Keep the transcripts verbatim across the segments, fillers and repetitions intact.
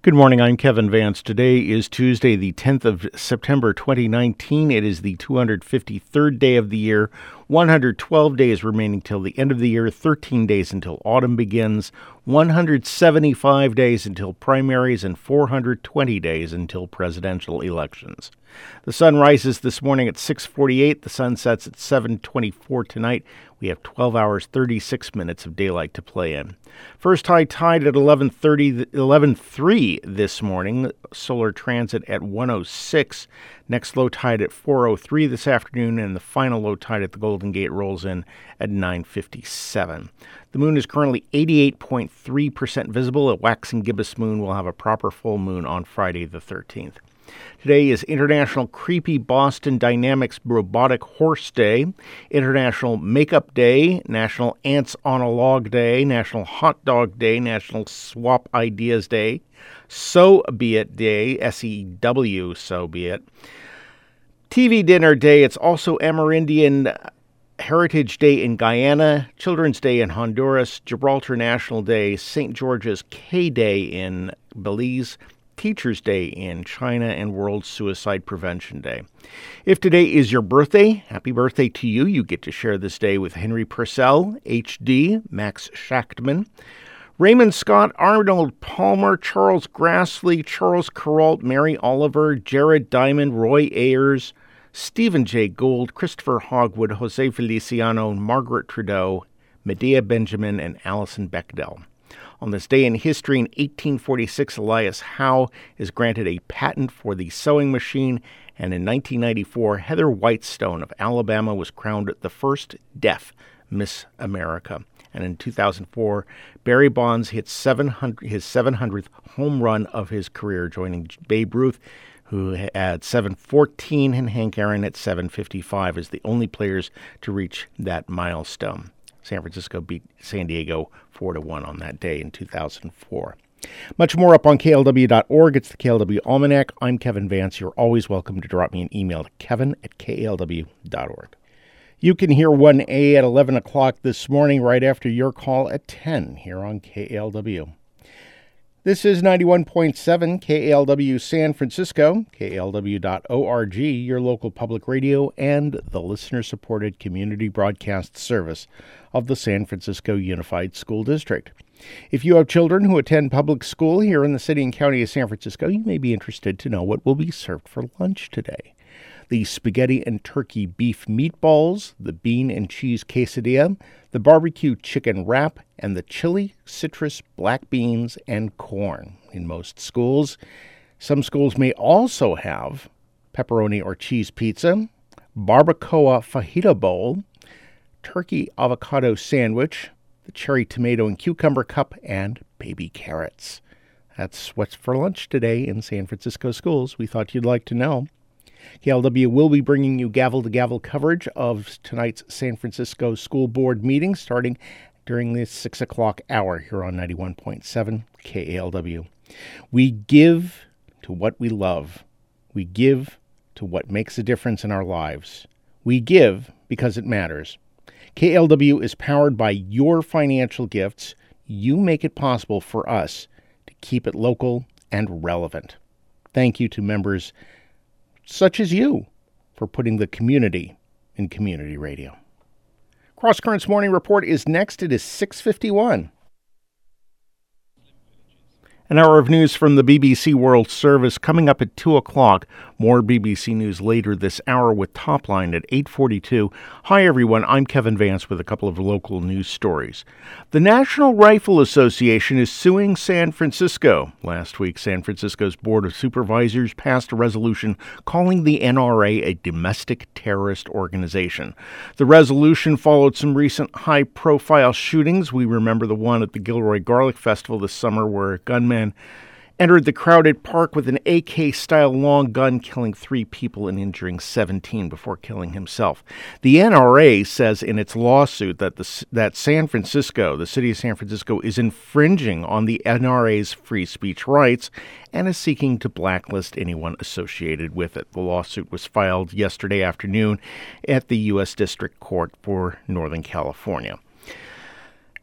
Good morning, I'm Kevin Vance. Today is Tuesday, the tenth of September, twenty nineteen. It is the two hundred fifty-third day of the year, one hundred twelve days remaining till the end of the year, thirteen days until autumn begins, one hundred seventy-five days until primaries, and four hundred twenty days until presidential elections. The sun rises this morning at six forty-eight. The sun sets at seven twenty-four tonight. We have twelve hours, thirty-six minutes of daylight to play in. First high tide at eleven thirty, eleven three this morning. Solar transit at one oh six. Next low tide at four oh three this afternoon, and the final low tide at the Golden Gate rolls in at nine fifty-seven. The moon is currently eighty-eight point three percent visible. A waxing gibbous moon will have a proper full moon on Friday the thirteenth. Today is International Creepy Boston Dynamics Robotic Horse Day, International Makeup Day, National Ants on a Log Day, National Hot Dog Day, National Swap Ideas Day, So Be It Day, S E W, So Be It, T V Dinner Day. It's also Amerindian Heritage Day in Guyana, Children's Day in Honduras, Gibraltar National Day, Saint George's K Day in Belize, Teacher's Day in China, and World Suicide Prevention Day. If today is your birthday, happy birthday to you. You get to share this day with Henry Purcell, H D, Max Schachtman, Raymond Scott, Arnold Palmer, Charles Grassley, Charles Kuralt, Mary Oliver, Jared Diamond, Roy Ayers, Stephen J. Gould, Christopher Hogwood, Jose Feliciano, Margaret Trudeau, Medea Benjamin, and Alison Bechdel. On this day in history, in eighteen forty-six, Elias Howe is granted a patent for the sewing machine, and in nineteen ninety-four, Heather Whitestone of Alabama was crowned the first deaf Miss America. And in two thousand four, Barry Bonds hit seven hundred, his seven hundredth home run of his career, joining Babe Ruth, who had seven fourteen, and Hank Aaron at seven fifty-five as the only players to reach that milestone. San Francisco beat San Diego four to one on that day in two thousand four. Much more up on K L W dot org. It's the K L W Almanac. I'm Kevin Vance. You're always welcome to drop me an email to kevin at K L W dot org. You can hear one A at eleven o'clock this morning right after your call at ten here on K L W. This is ninety-one point seven K L W San Francisco, K L W dot org, your local public radio and the listener-supported community broadcast service of the San Francisco Unified School District. If you have children who attend public school here in the city and county of San Francisco, you may be interested to know what will be served for lunch today. The spaghetti and turkey beef meatballs, the bean and cheese quesadilla, the barbecue chicken wrap, and the chili, citrus, black beans, and corn in most schools. Some schools may also have pepperoni or cheese pizza, barbacoa fajita bowl, turkey avocado sandwich, the cherry tomato and cucumber cup, and baby carrots. That's what's for lunch today in San Francisco schools. We thought you'd like to know. K L W will be bringing you gavel-to-gavel coverage of tonight's San Francisco School Board meeting starting during the six o'clock hour here on ninety-one point seven K L W. We give to what we love. We give to what makes a difference in our lives. We give because it matters. K L W is powered by your financial gifts. You make it possible for us to keep it local and relevant. Thank you to members such as you for putting the community in community radio. Cross Currents Morning Report is next. It is six fifty-one. An hour of news from the B B C World Service coming up at two o'clock. More B B C News later this hour with Topline at eight forty-two. Hi, everyone. I'm Kevin Vance with a couple of local news stories. The National Rifle Association is suing San Francisco. Last week, San Francisco's Board of Supervisors passed a resolution calling the N R A a domestic terrorist organization. The resolution followed some recent high-profile shootings. We remember the one at the Gilroy Garlic Festival this summer where a gunman entered the crowded park with an A K-style long gun, killing three people and injuring seventeen before killing himself. The N R A says in its lawsuit that the, that San Francisco, the city of San Francisco, is infringing on the N R A's free speech rights and is seeking to blacklist anyone associated with it. The lawsuit was filed yesterday afternoon at the U S District Court for Northern California.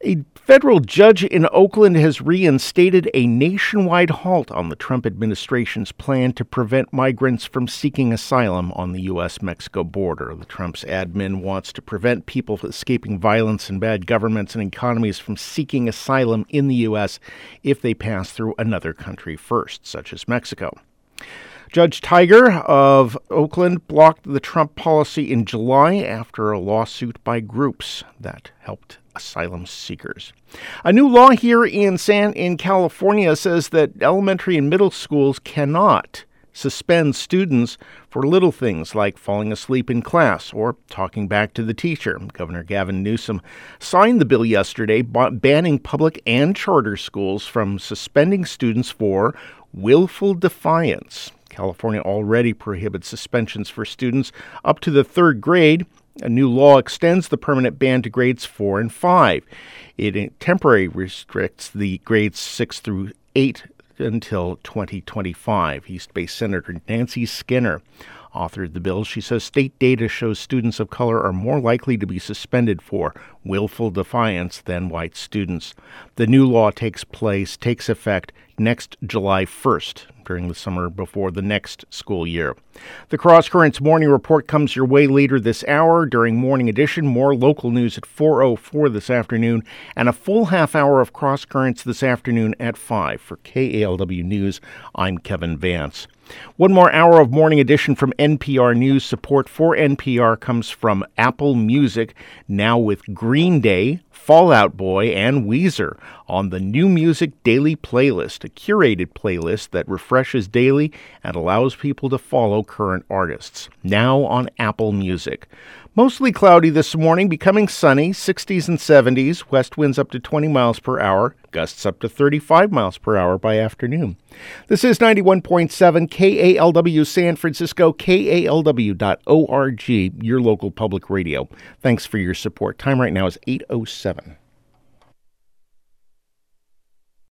A federal judge in Oakland has reinstated a nationwide halt on the Trump administration's plan to prevent migrants from seeking asylum on the U S Mexico border. The Trump's admin wants to prevent people escaping violence and bad governments and economies from seeking asylum in the U S if they pass through another country first, such as Mexico. Judge Tiger of Oakland blocked the Trump policy in July after a lawsuit by groups that helped asylum seekers. A new law here in San in California says that elementary and middle schools cannot suspend students for little things like falling asleep in class or talking back to the teacher. Governor Gavin Newsom signed the bill yesterday banning public and charter schools from suspending students for willful defiance. California already prohibits suspensions for students up to the third grade. A new law extends the permanent ban to grades four and five. It temporarily restricts the grades six through eight until twenty twenty-five. East Bay Senator Nancy Skinner authored the bill. She says state data shows students of color are more likely to be suspended for willful defiance than white students. The new law takes place, takes effect next July first, during the summer before the next school year. The Cross Currents Morning Report comes your way later this hour. During Morning Edition, more local news at four oh four this afternoon, and a full half hour of Cross Currents this afternoon at five. For K A L W News, I'm Kevin Vance. One more hour of Morning Edition from N P R News. Support for N P R comes from Apple Music, now with Green Day, Fall Out Boy, and Weezer on the New Music Daily Playlist, a curated playlist that refreshes daily and allows people to follow current artists. Now on Apple Music. Mostly cloudy this morning, becoming sunny, sixties and seventies, west winds up to twenty miles per hour, gusts up to thirty-five miles per hour by afternoon. This is ninety-one point seven K A L W San Francisco, K A L W dot org, your local public radio. Thanks for your support. Time right now is eight oh seven.